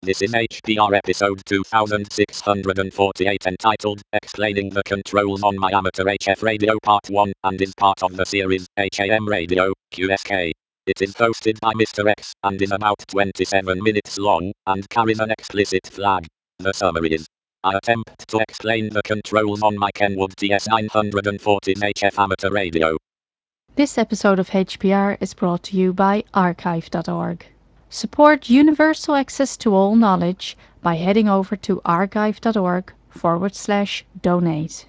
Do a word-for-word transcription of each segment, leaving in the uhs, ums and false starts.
This is H P R episode two thousand six hundred forty-eight entitled Explaining the Controls on My Amateur H F Radio Part one and is part of the series H A M Radio, Q S K. It is hosted by Mister X and is about twenty-seven minutes long and carries an explicit flag. The summary is: I attempt to explain the controls on my Kenwood T S nine forty H F amateur radio. This episode of H P R is brought to you by archive dot org. Support universal access to all knowledge by heading over to archive.org forward slash donate.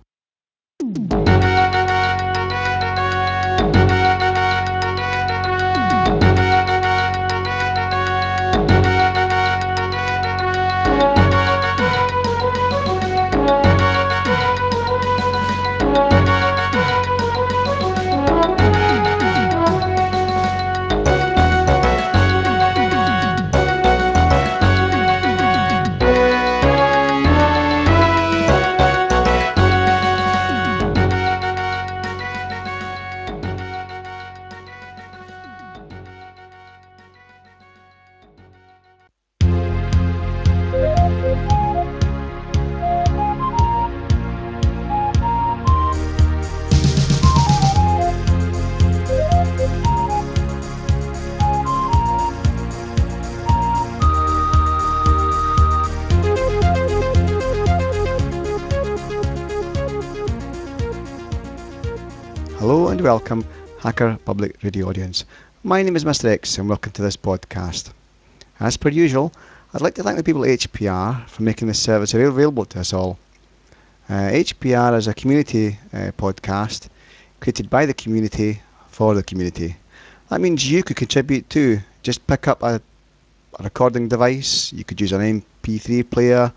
Hello and welcome, Hacker Public Radio audience. My name is Mister X and welcome to this podcast. As per usual, I'd like to thank the people at H P R for making this service available to us all. Uh, H P R is a community uh, podcast created by the community for the community. That means you could contribute too. Just pick up a, a recording device. You could use an M P three player,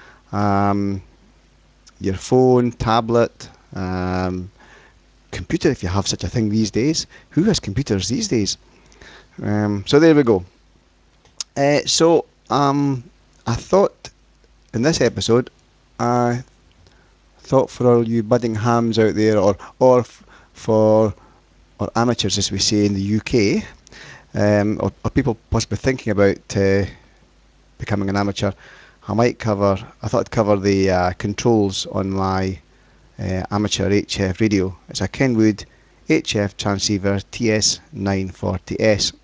um, your phone, tablet, um, computer if you have such a thing these days. Who has computers these days? Um, so there we go. Uh, so um, I thought in this episode, I thought for all you budding hams out there, or or f- for or amateurs as we say in the U K, um, or, or people possibly thinking about uh, becoming an amateur, I might cover. I thought I'd cover the uh, controls on my uh, amateur H F radio. It's a Kenwood H F transceiver T S nine forty S.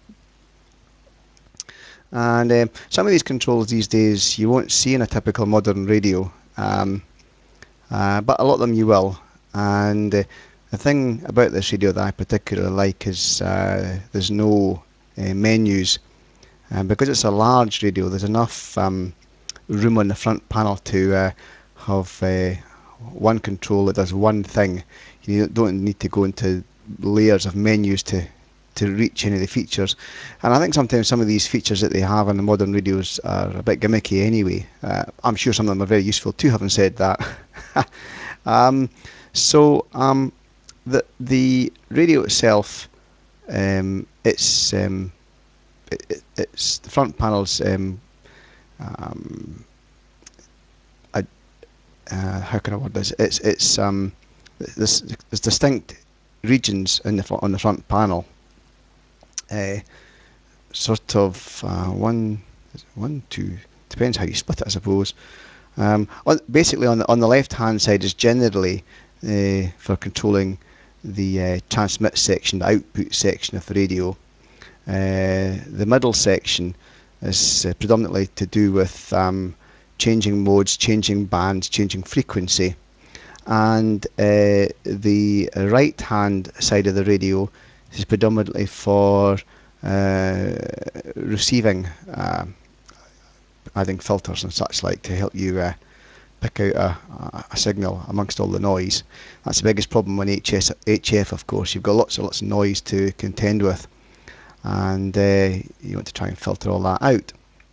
And um, some of these controls these days you won't see in a typical modern radio, um, uh, but a lot of them you will. And uh, the thing about this radio that I particularly like is uh, there's no uh, menus. And because it's a large radio, there's enough um, room on the front panel to uh, have uh, one control that does one thing. You don't need to go into layers of menus to to reach any of the features. And I think sometimes some of these features that they have on the modern radios are a bit gimmicky anyway. Uh, I'm sure some of them are very useful too, having said that. um, so um, the the radio itself, um, it's um, it, it, it's the front panel's um, um, I, uh, how can I word this? It's it's um, this there's distinct regions in the on the front panel. Uh, sort of uh, one, one, two. Depends how you split it, I suppose. Um, on, basically, on the on the left-hand side is generally uh, for controlling the uh, transmit section, the output section of the radio. Uh, the middle section is uh, predominantly to do with um, changing modes, changing bands, changing frequency. And uh, the right hand side of the radio is predominantly for uh, receiving, uh, adding filters and such like to help you uh, pick out a, a signal amongst all the noise. That's the biggest problem on H S, H F, of course. You've got lots and lots of noise to contend with, and uh, you want to try and filter all that out.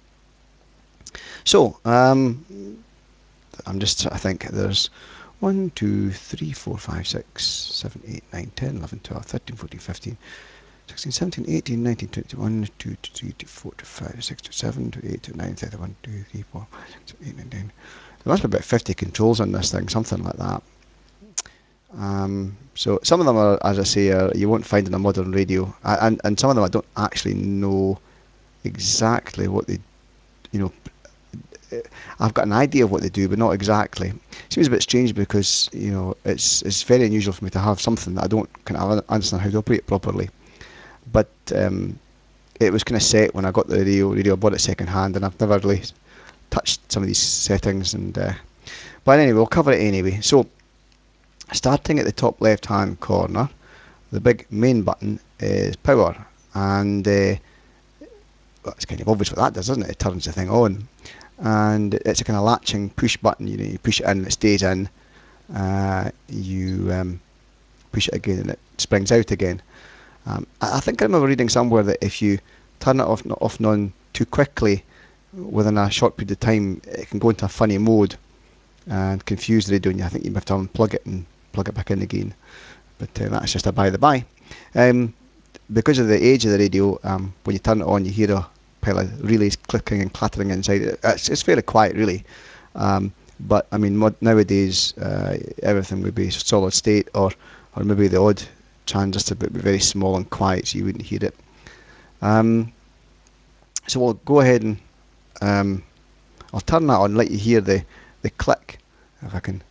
So, um, I'm just trying to think. There's one, two, three, four, five, six, seven, eight, nine, ten, eleven, twelve, thirteen, fourteen, fifteen, sixteen, seventeen, eighteen, nineteen, twenty, one, two, three, four, five, six, seven, eight, nine, ten, one, two, three, four, five, six, eight, nine, ten. There must be about fifty controls on this thing, something like that. Um, so some of them are, as I say, are, you won't find in a modern radio, and and some of them I don't actually know exactly what they you know, I've got an idea of what they do, but not exactly. It seems a bit strange because, you know, it's it's very unusual for me to have something that I don't kind of understand how to operate properly. But um, it was kind of set when I got the radio. Radio I bought it second hand, and I've never really touched some of these settings. And uh, but anyway, we'll cover it anyway. So starting at the top left hand corner, the big main button is power, and uh, well, it's kind of obvious what that does, isn't it? It turns the thing on, and it's a kind of latching push button. You know, you push it in, it stays in. Uh, you um, push it again, and it springs out again. Um, I, I think I remember reading somewhere that if you turn it off, off and on too quickly, within a short period of time, it can go into a funny mode and confuse the radio, and I think you have to unplug it and plug it back in again. But uh, that's just a by the by. Um, because of the age of the radio, um, when you turn it on, you hear a pile of relays clicking and clattering inside it. It's, it's fairly quiet, really. Um, but I mean, mod- nowadays uh, everything would be solid state, or or maybe the odd transistor, but be very small and quiet, so you wouldn't hear it. Um, so we'll go ahead and um, I'll turn that on and let you hear the the click, if I can.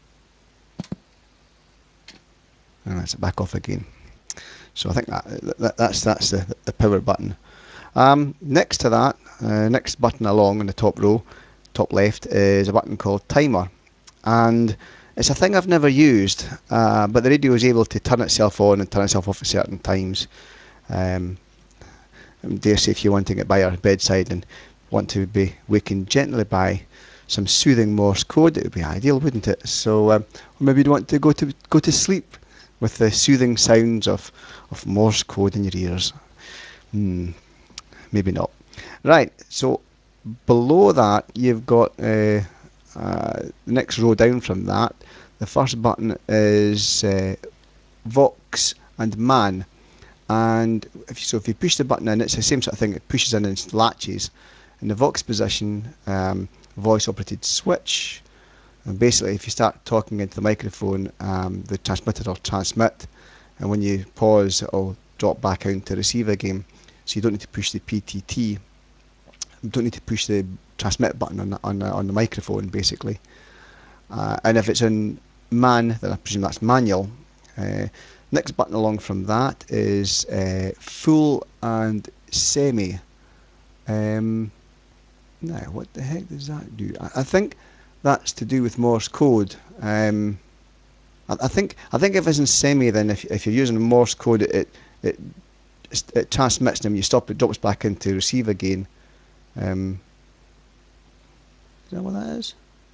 And that's it back off again. So I think that, that that's that's the, the power button. Um, next to that, uh, next button along in the top row, top left, is a button called timer, and it's a thing I've never used, uh, but the radio is able to turn itself on and turn itself off at certain times. Um, dare say if you're wanting it by your bedside and want to be wakened gently by some soothing Morse code, it would be ideal, wouldn't it? So, um, or maybe you'd want to go to go to sleep with the soothing sounds of, of Morse code in your ears. Hmm, maybe not. Right, so below that you've got uh, uh, the next row down from that. The first button is uh, Vox and Man, and if you, so if you push the button in, it's the same sort of thing. It pushes in and latches. In the Vox position, um, voice operated switch. And basically, if you start talking into the microphone, um, the transmitter will transmit, and when you pause, it'll drop back out into receive again. So you don't need to push the P T T. You don't need to push the transmit button on the, on the, on the microphone, basically. Uh, and if it's in man, then I presume that's manual. Uh, next button along from that is uh, full and semi. Um, now, what the heck does that do? I, I think that's to do with Morse code. Um, I, I think I think if it's in semi, then if if you're using Morse code, it it it, it transmits them. You stop, it drops back into receive again. Um, is that what that is?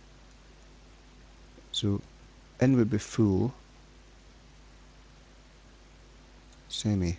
So in would be full, semi.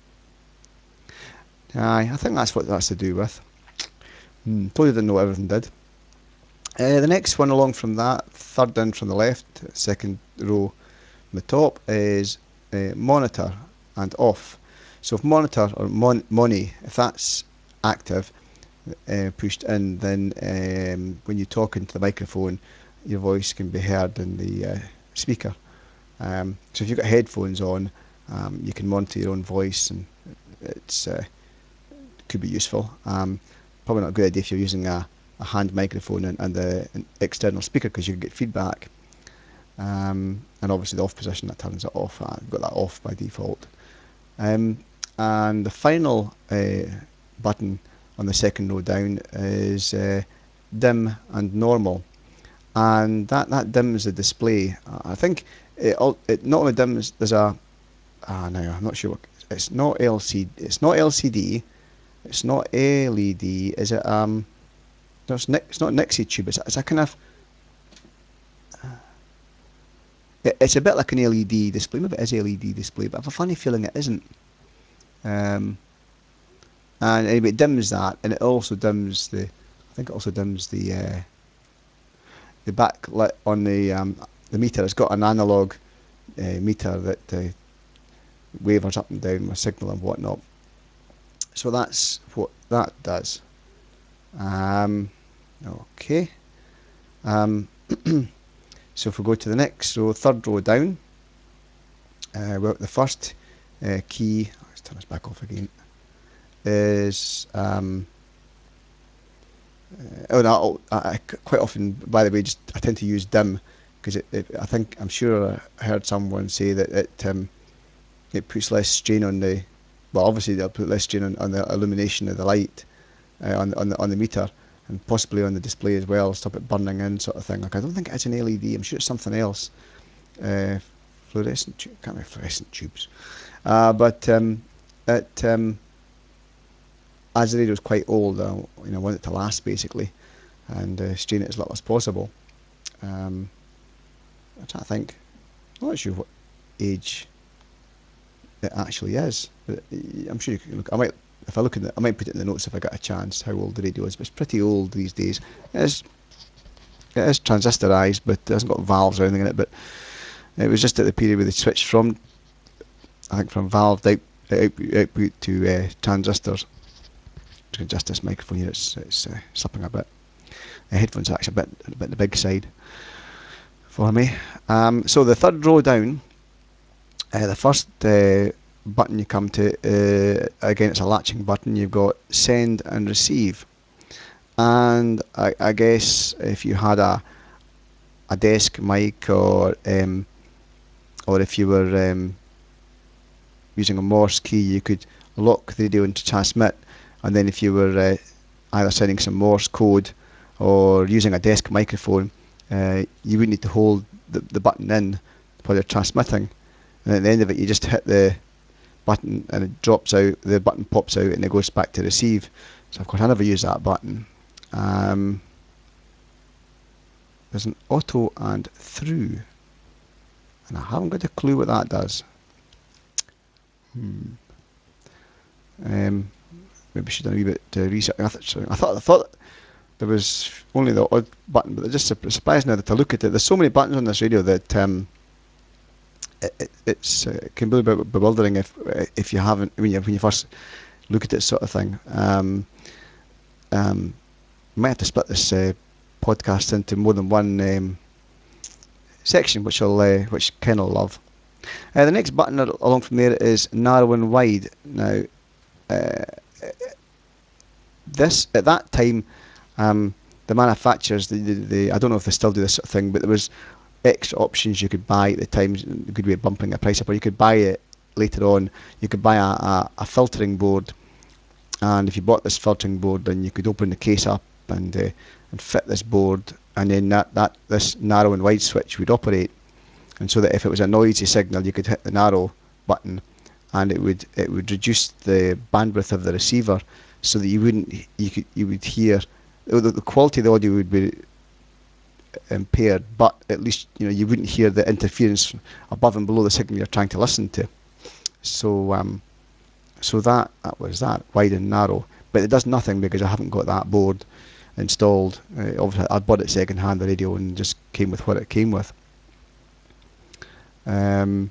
Aye, I think that's what that's to do with. Hmm, totally didn't know what everything did. Uh, the next one along from that, third in from the left, second row from the top, is uh, monitor and off. So if monitor or mon- money, if that's active, uh, pushed in, then um, when you talk into the microphone, your voice can be heard in the uh, speaker. Um, so if you've got headphones on, um, you can monitor your own voice, and it's uh, could be useful. Um, probably not a good idea if you're using a, a hand microphone and, and the, an external speaker, because you can get feedback. Um, and obviously the off position, that turns it off. I've got that off by default. Um, and the final uh, button on the second row down is uh, dim and normal, and that, that dims the display. I think it, it not only dims, there's a ah no, I'm not sure what, it's not L C D, it's not L C D, it's not L E D, is it? Um, no, it's, it's not Nixie tube. It's, it's a kind of, it, it's a bit like an L E D display. Maybe it is L E D display, but I have a funny feeling it isn't. Um, and anyway, it dims that, and it also dims the. I think it also dims the uh, the backlit on the um, the meter. It's got an analog uh, meter that uh, wavers up and down with signal and whatnot. So that's what that does. Um, okay. Um, so if we go to the next, so third row down, uh, well, the first uh, key, let's turn this back off again, is um, Uh, oh, no, I, I quite often, by the way, just I tend to use dim because it, it, I think I'm sure I heard someone say that it um, it puts less strain on the, well, obviously they'll put less strain on, on the illumination of the light uh, on on the on the meter and possibly on the display as well, stop it burning in, sort of thing. Like I don't think it's an L E D. I'm sure it's something else. Uh, fluorescent tube, can't be fluorescent tubes. Uh, but um, it um, as the radio's quite old, I you know want it to last basically, and uh, strain it as little as possible. Um, I'm trying to think. I'm not sure what age it actually is, but I'm sure you can look. I might, if I look in the, I might put it in the notes if I get a chance how old the radio is. But it's pretty old these days. It is, it is transistorized, but it hasn't got valves or anything in it. But it was just at the period where they switched from, I think, from valved out, output, output to uh, transistors. Just this microphone here, it's, it's uh, slipping a bit. The headphones are actually a bit, a bit the big side for me. Um, so the third row down, uh, the first uh, button you come to, uh, again it's a latching button. You've got send and receive, and I, I guess if you had a a desk mic or um, or if you were um, using a Morse key, you could lock the radio into transmit, and then if you were uh, either sending some Morse code or using a desk microphone, uh, you would need to hold the, the button in while you're transmitting, and at the end of it you just hit the button and it drops out, the button pops out and it goes back to receive. So of course I never use that button. Um, there's an auto and through, and I haven't got a clue what that does. Hmm. Um, maybe should have done a wee bit uh, research. I, th- I thought I thought there was only the odd button, but just surprised now that I look at it. There's so many buttons on this radio that um, it, it, it's uh, it can be a bit bewildering if if you haven't when you when you first look at it, sort of thing. Um, um, might have to split this uh, podcast into more than one um, section, which I'll uh, which Ken will love. Uh, the next button along from there is narrow and wide. Now, uh, this at that time, um, the manufacturers, the, the, the I don't know if they still do this sort of thing, but there was extra options you could buy at the time. It could be bumping the price up, or you could buy it later on. You could buy a, a, a filtering board, and if you bought this filtering board, then you could open the case up and uh, and fit this board, and then that, that this narrow and wide switch would operate, and so that if it was a noisy signal, you could hit the narrow button, and it would it would reduce the bandwidth of the receiver, so that you wouldn't you could you would hear the, the quality of the audio would be impaired, but at least you know you wouldn't hear the interference above and below the signal you're trying to listen to. So um, so that that was that wide and narrow, but it does nothing because I haven't got that board installed. Uh, obviously, I bought it second hand, the radio, and just came with what it came with. Um,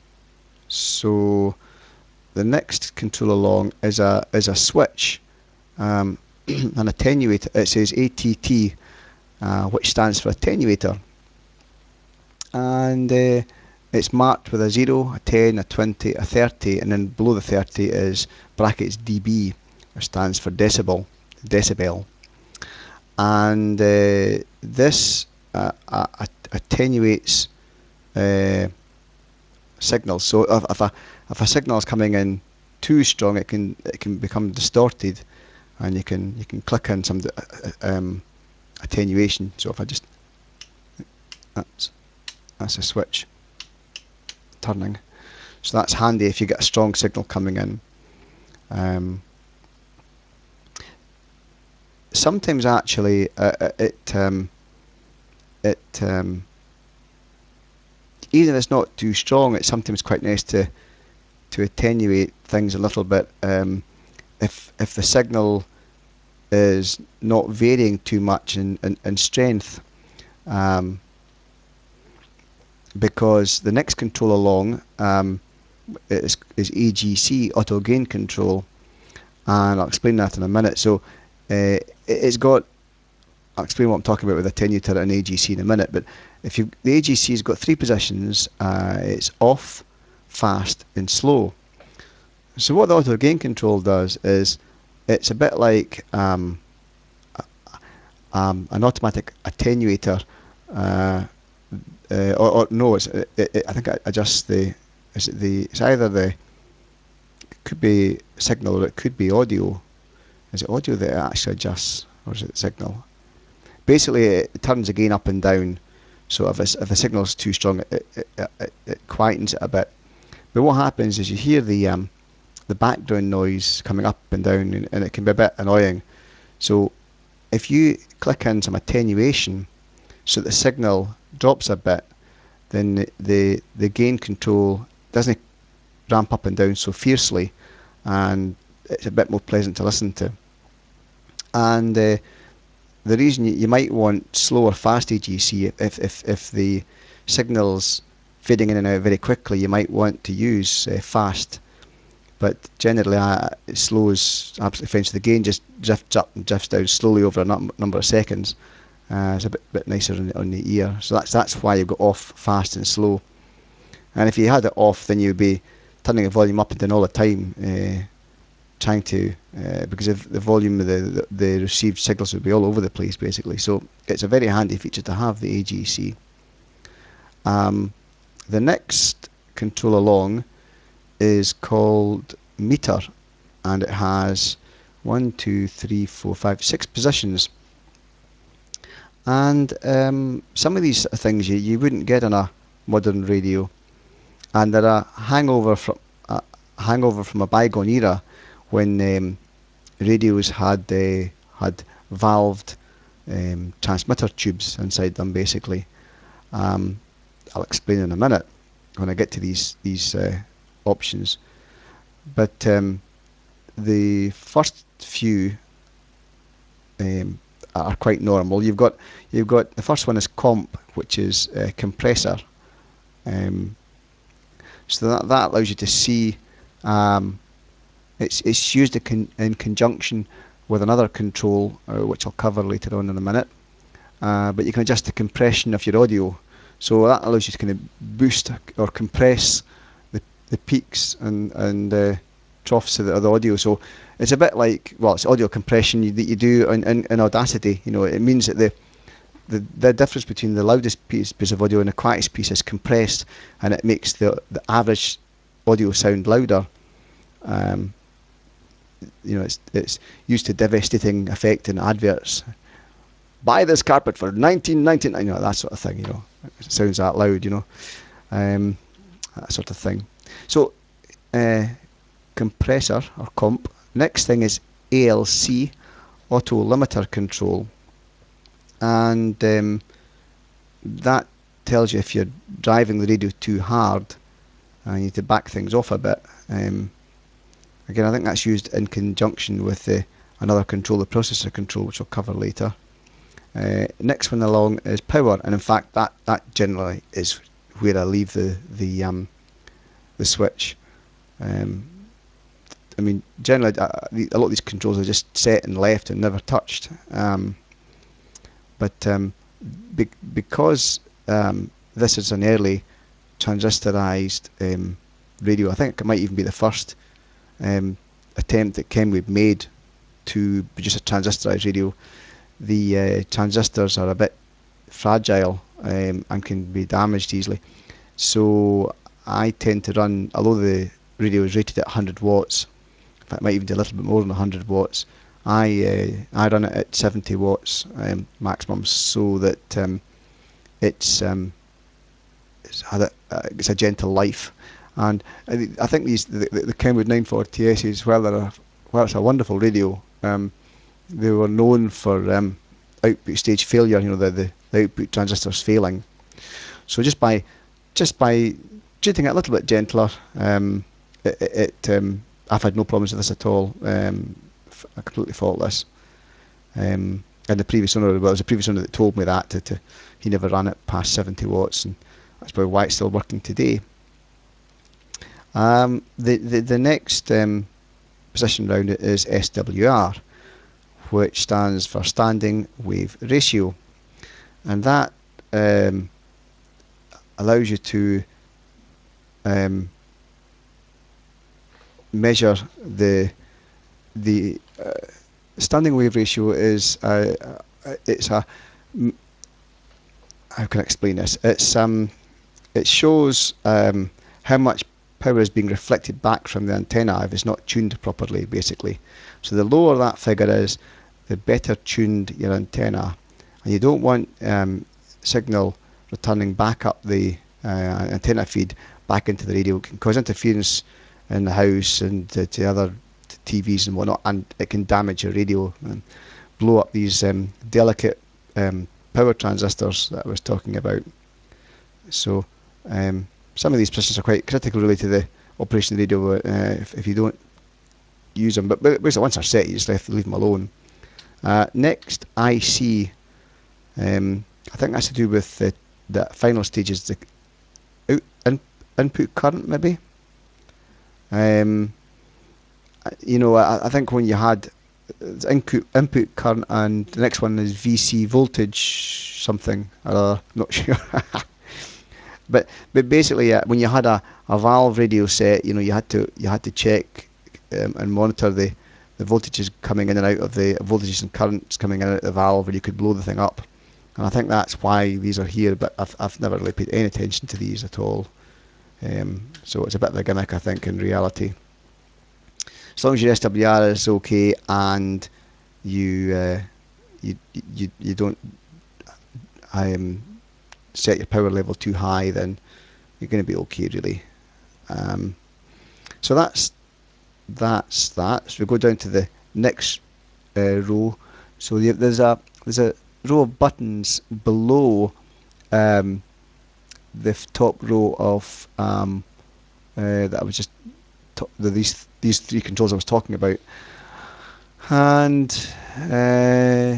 so the next control along is a is a switch, um, an attenuator. It says A T T, uh, which stands for attenuator, and uh, it's marked with a zero, a ten, a twenty, a thirty, and then below the thirty is brackets D B, which stands for decibel, decibel. And uh, this uh, uh, attenuates uh, signals. So if, if a if a signal is coming in too strong, it can it can become distorted, and you can you can click on some um, attenuation. So if I just that's that's a switch turning. So that's handy if you get a strong signal coming in. Um, sometimes actually uh, it um, it um, even if it's not too strong, it's sometimes quite nice to to attenuate things a little bit. Um, if if the signal is not varying too much in, in, in strength, um, because the next control along um, is, is A G C, auto gain control, and I'll explain that in a minute. So uh, it's got, I'll explain what I'm talking about with attenuator and A G C in a minute, but if you the A G C's got three positions, uh, it's off, fast, and slow. So what the auto gain control does is it's a bit like um, um, an automatic attenuator, uh, uh, or, or no, it's, it, it, I think it adjusts the, is it the, it's either the, it could be signal or it could be audio. Is it audio that it actually adjusts, or is it signal? Basically, it turns the gain up and down. So if, it's, if the signal's too strong, it, it, it, it quietens it a bit. But what happens is you hear the um, the background noise coming up and down, and, and it can be a bit annoying. So if you click in some attenuation, so the signal drops a bit, then the the, the gain control doesn't ramp up and down so fiercely, and it's a bit more pleasant to listen to. And uh, the reason you, you might want slow or fast A G C, if, if, if the signal's fading in and out very quickly, you might want to use uh, fast. But generally, uh, slow is absolutely fine. So the gain just drifts up and drifts down slowly over a num- number of seconds. Uh, it's a bit, bit nicer on the, on the ear. So that's that's why you've got off, fast, and slow. And if you had it off, then you'd be turning the volume up and down all the time, uh, trying to, uh, because if the volume of the, the, the received signals would be all over the place, basically. So it's a very handy feature to have, the A G C. Um, the next control along is called meter, and it has one, two, three, four, five, six positions. And um, some of these things you, you wouldn't get on a modern radio, and they're a hangover from a hangover from a bygone era when um, radios had uh, had valved um, transmitter tubes inside them. Basically, um, I'll explain in a minute when I get to these these uh, options. But um, the first few um, are quite normal. You've got you've got the first one is comp, which is uh, compressor. Um, so that that allows you to see. Um, it's it's used in, con- in conjunction with another control, uh, which I'll cover later on in a minute. Uh, but you can adjust the compression of your audio, so that allows you to kind of boost or compress the the peaks and and uh, troughs of the, of the audio. So it's a bit like, well, it's audio compression you, that you do in, in, in Audacity. You know, it means that the the, the difference between the loudest piece, piece of audio and the quietest piece is compressed, and it makes the the average audio sound louder. Um, you know, it's it's used to devastating effect in adverts. Buy this carpet for nineteen ninety-nine, you know, that sort of thing. You know, it sounds that loud. You know, um, that sort of thing. So, uh, compressor or comp. Next thing is A L C, auto limiter control, and um, that tells you if you're driving the radio too hard and you need to back things off a bit. Um, again, I think that's used in conjunction with uh, another control, the processor control, which I'll cover later. Uh, next one along is power, and in fact, that, that generally is where I leave the the um, the switch. Um, I mean, generally, uh, a lot of these controls are just set and left and never touched. Um, but um, be- because um, this is an early transistorized um, radio, I think it might even be the first um, attempt that Kenwood made to produce a transistorized radio. The uh, transistors are a bit fragile um, and can be damaged easily. So I tend to run, although the radio is rated at one hundred watts, in fact it might even do a little bit more than one hundred watts, I uh, I run it at seventy watts um, maximum, so that um, it's um, it's, had a, uh, it's a gentle life. And I, I think these the, the, the Kenwood nine forty S's, while they're a, while it's a wonderful radio, um, they were known for um, output stage failure. You know, the, the, the output transistors failing. So just by just by treating it a little bit gentler, um, it, it um, I've had no problems with this at all. Um, f- completely faultless. Um, and the previous owner, well, it was the previous owner that told me that to, to, he never ran it past seventy watts, and that's probably why it's still working today. Um, the, the the next um, position round it is S W R, which stands for Standing Wave Ratio, and that um, allows you to um, measure the the uh, standing wave ratio is a, it's a, how can I explain this? It's um, it shows um, how much power is being reflected back from the antenna if it's not tuned properly, basically. So the lower that figure is, the better tuned your antenna, and you don't want um, signal returning back up the uh, antenna feed back into the radio. It can cause interference in the house and to, to other T Vs and whatnot, and it can damage your radio and blow up these um, delicate um, power transistors that I was talking about. So um, some of these positions are quite critical really to the operation of the radio uh, if, if you don't use them. But basically once they're set, you just have to leave them alone. Uh, next I C, um, I think that's to do with the, the final stages, the out, in, input current maybe. Um, you know, I, I think when you had input input current, and the next one is V C voltage something or other, not sure. but but basically, uh, when you had a, a valve radio set, you know, you had to you had to check um, and monitor the the voltages coming in and out of the voltages and currents coming in and out of the valve, or you could blow the thing up. And I think that's why these are here. But I've I've never really paid any attention to these at all. Um, so it's a bit of a gimmick, I think, in reality. As long as your S W R is okay and you uh, you, you you don't um, set your power level too high, then you're going to be okay, really. Um, so that's that's that. So we go down to the next uh, row. So you, there's a there's a row of buttons below um, the top row of um, uh, that I was just t- the, these these three controls I was talking about, and uh,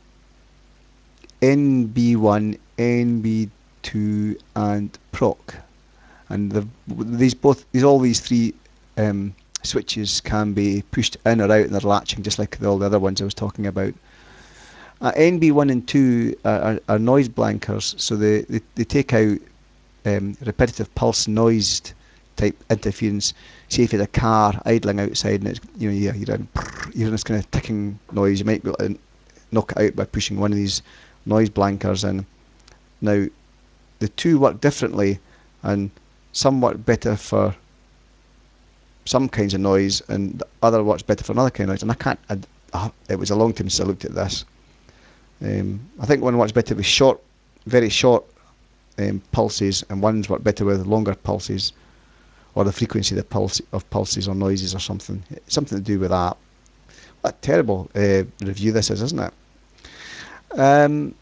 N B one, N B two, and proc. And the, these both these all these three um, switches can be pushed in or out, and they're latching just like all the other ones I was talking about. Uh, N B one and two are, are, are noise blankers, so they, they, they take out um, repetitive pulse noised type interference. Say if you had a car idling outside and it's, you know, you're in, you're in this kind of ticking noise, you might be able to knock it out by pushing one of these noise blankers in. Now, the two work differently, and some work better for some kinds of noise, and the other works better for another kind of noise. And I can't. I, I, it was a long time since I looked at this. Um, I think one works better with short, very short um, pulses, and ones work better with longer pulses, or the frequency of the pulse of pulses or noises or something. Something to do with that. What a terrible uh, review this is, isn't it? Um,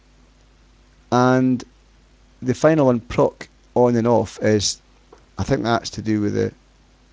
and the final one, proc on and off, is I think that's to do with the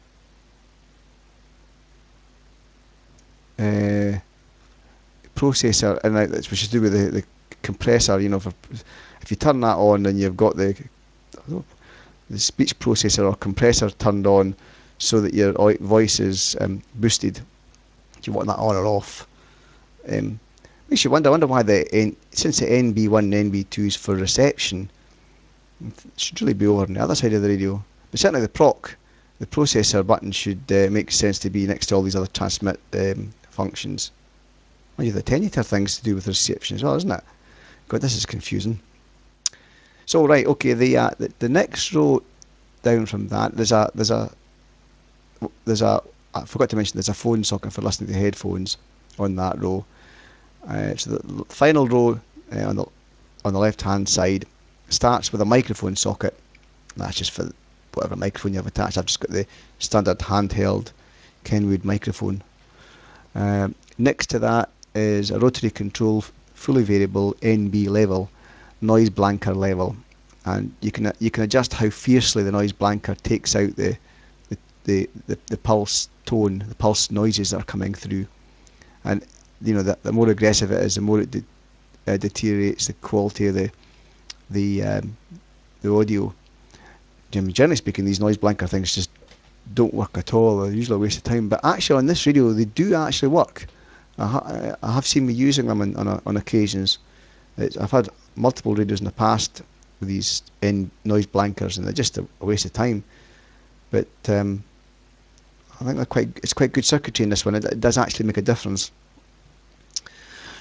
uh, processor, and which is to do with the, the compressor. You know, for, if you turn that on, then you've got the the speech processor or compressor turned on, so that your voice is um, boosted. Do you want that on or off? Um, makes you wonder. I wonder why the N, since the N B one and N B two is for reception, it should really be over on the other side of the radio. But certainly the proc, the processor button should uh, make sense to be next to all these other transmit um, functions. Well, you have the attenuator things to do with reception as well, isn't it? God, this is confusing. So right, okay, the uh, the, the next row down from that, there's a there's a there's a I forgot to mention there's a phone socket for listening to headphones on that row. Uh, so the final row uh, on the on the left hand side starts with a microphone socket. That's just for whatever microphone you have attached. I've just got the standard handheld Kenwood microphone. Um, next to that is a rotary control, fully variable N B level, noise blanker level, and you can you can adjust how fiercely the noise blanker takes out the the, the, the, the pulse tone, the pulse noises that are coming through. And you know, the, the more aggressive it is, the more it de- uh, deteriorates the quality of the the um, the audio. Generally speaking, these noise blanker things just don't work at all. They're usually a waste of time. But actually, on this radio, they do actually work. I, ha- I have seen me using them on on, a, on occasions. It's, I've had multiple radios in the past with these in noise blankers, and they're just a, a waste of time. But um, I think they're quite. It's quite good circuitry in this one. It, it does actually make a difference.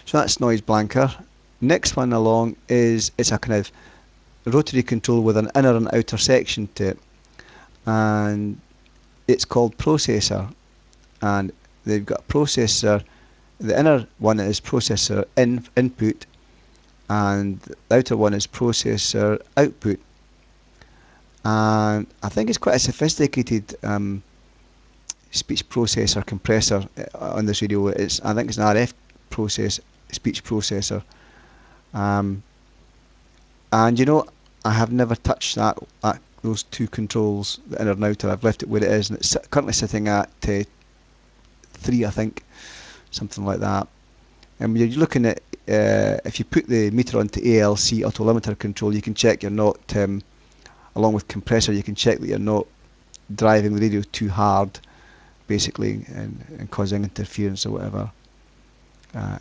So that's noise blanker. Next one along is it's a kind of rotary control with an inner and outer section to it, and it's called processor. And they've got a processor. The inner one is processor in input, and the outer one is processor output. And I think it's quite a sophisticated um, speech processor compressor uh, on this radio. It's I think it's an R F process speech processor. Um, and you know, I have never touched that, that those two controls, the inner and outer. I've left it where it is, and it's currently sitting at uh, three, I think, something like that. And when you're looking at, uh, if you put the meter onto A L C auto limiter control, you can check you're not, um, along with compressor, you can check that you're not driving the radio too hard, basically, and, and causing interference or whatever. Uh,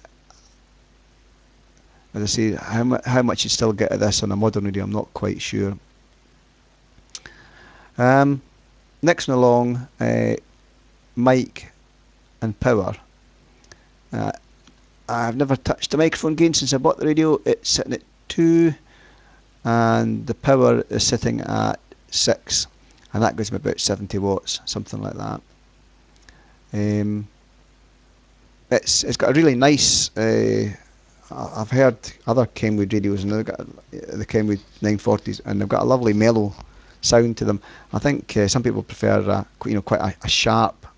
as I say, how, mu- how much you still get of this on a modern radio, I'm not quite sure. Um, next one along, uh, mic and power. Uh, I've never touched the microphone gain since I bought the radio. It's sitting at two, and the power is sitting at six, and that gives me about seventy watts, something like that. Um, it's it's got a really nice. Uh, I've heard other Kenwood radios, and they've got the Kenwood nine forties, and they've got a lovely mellow sound to them. I think uh, some people prefer, uh, you know, quite a, a sharp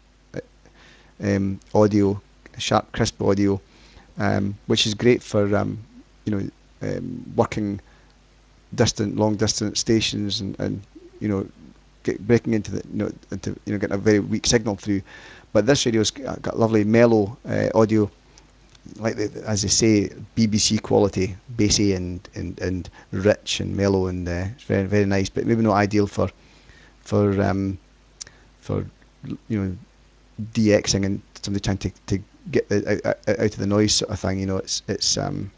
um, audio, sharp, crisp audio, um, which is great for um, you know um, working distant, long distance stations, and, and you know get, breaking into the you know into you know getting a very weak signal through. But this radio's got lovely mellow uh, audio, like the, as they say, B B C quality, bassy and, and, and rich and mellow, and uh, it's very very nice. But maybe not ideal for for um, for you know DXing and somebody trying to, to get the, out, out of the noise sort of thing. You know, it's it's um,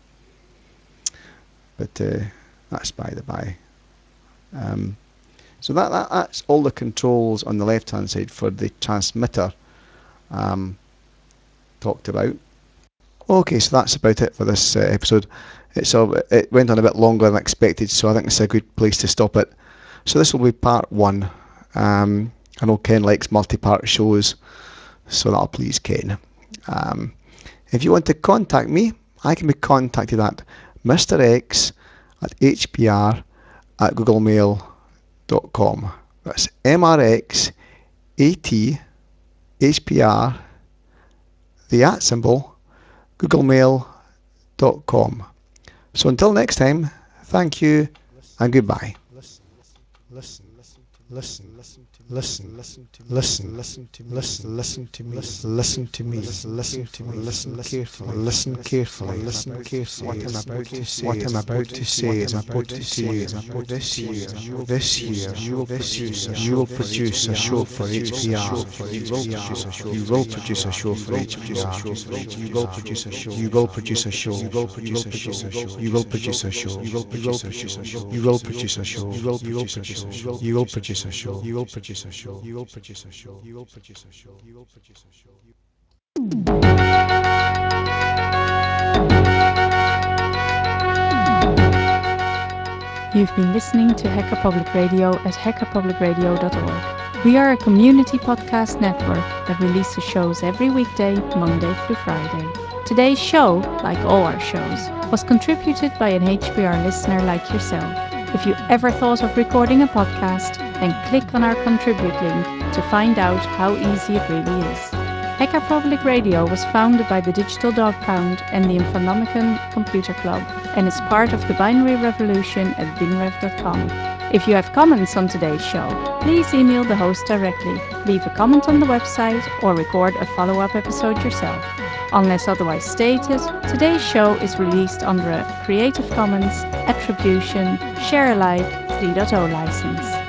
but uh, that's by the by. Um, so that, that that's all the controls on the left hand side for the transmitter um, talked about. Okay, so that's about it for this uh, episode. It's all, it went on a bit longer than expected, so I think it's a good place to stop it. So this will be part one. Um, I know Ken likes multi-part shows, so that'll please Ken. Um, if you want to contact me, I can be contacted at Mister X at H P R at googlemail dot com. That's M R X A T H P R, the at symbol, googlemail dot com. So until next time, thank you and goodbye. Listen, listen, listen, listen, listen, listen, listen to me, listen, listen to me, listen to me, listen to me, listen carefully, listen carefully, listen carefully. What I'm about to say, what I'm about to say is about to say is about this year, this year, you will produce, you will produce a show for H P R, you will produce a show for H P R, you will produce a show, you will produce a show, you will produce a show, you will produce a show, you will produce a show, you will produce a show, you will produce a show, you will produce a show, you will produce a show, you will produce a show, you will produce a show, you will produce a show. You've been listening to Hacker Public Radio at hacker public radio dot org. We are a community podcast network that releases shows every weekday, Monday through Friday. Today's show, like all our shows, was contributed by an H P R listener like yourself. If you ever thought of recording a podcast, then click on our contribute link to find out how easy it really is. Hacker Public Radio was founded by the Digital Dog Pound and the Infonomicon Computer Club and is part of the Binary Revolution at binrev dot com. If you have comments on today's show, please email the host directly, leave a comment on the website, or record a follow-up episode yourself. Unless otherwise stated, today's show is released under a Creative Commons Attribution Share Alike three point oh license.